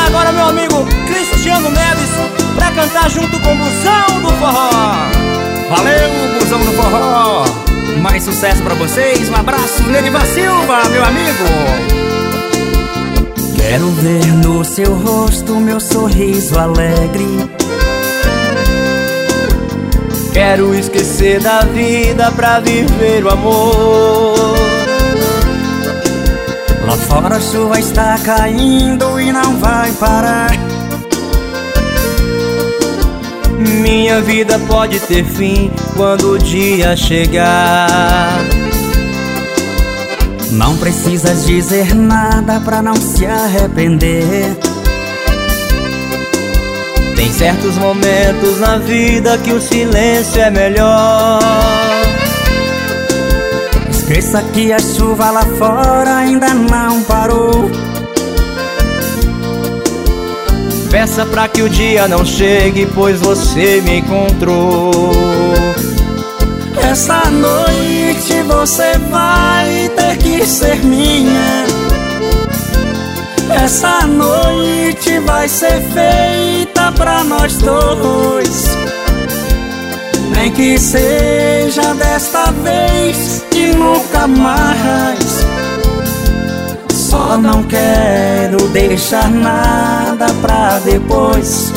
agora meu amigo Cristiano Neves pra cantar junto com o Busão do Forró. Valeu, Busão do Forró! Mais sucesso pra vocês, um abraço, Nerivan Silva, meu amigo! Quero ver no seu rosto meu sorriso alegre. Quero esquecer da vida pra viver o amor. Lá fora a chuva está caindo e não vai parar. Minha vida pode ter fim quando o dia chegar. Não precisas dizer nada pra não se arrepender. Tem certos momentos na vida que o silêncio é melhor. Esqueça que a chuva lá fora ainda não parou. Peça pra que o dia não chegue, pois você me encontrou. Essa noite você vai ter que ser minha. Essa noite vai ser feita pra nós dois. Nem que seja desta vez e nunca mais. Só não quero deixar nada pra depois.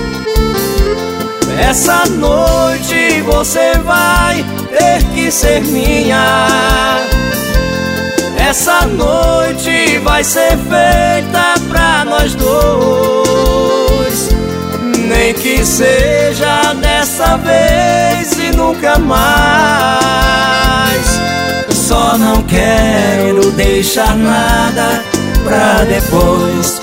Essa noite você vai ter que ser minha. Essa noite vai ser feita pra nós dois. Nem que seja dessa vez e nunca mais. Só não quero deixar nada pra depois.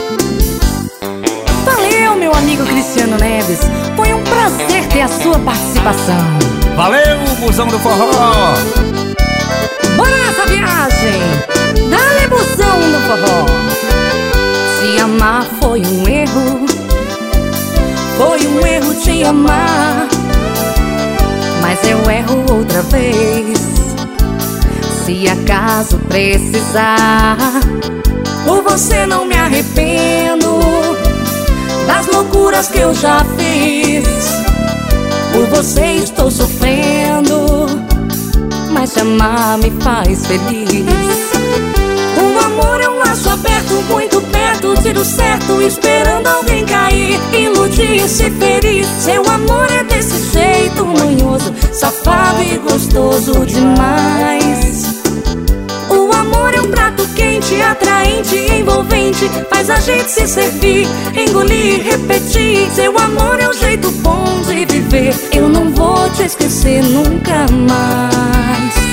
Valeu, meu amigo Cristiano Neves. Foi um prazer ter a sua participação. Valeu, Busão do Forró! Bora nessa viagem! Dale, Busão do Forró! Se amar foi um erro. Foi um erro te amar. Mas eu erro outra vez. Se acaso precisar, por você não me arrependo das loucuras que eu já fiz. Por você estou sofrendo, mas te amar me faz feliz. O amor é um laço aberto, muito perto, tiro certo, esperando alguém cair, iludir e se ferir. Seu amor é desse jeito manhoso, safado e gostoso demais. O amor é um prato quente, atraente, envolvente, faz a gente se servir, engolir, repetir. Seu amor é um jeito bom de viver, eu não vou te esquecer nunca mais.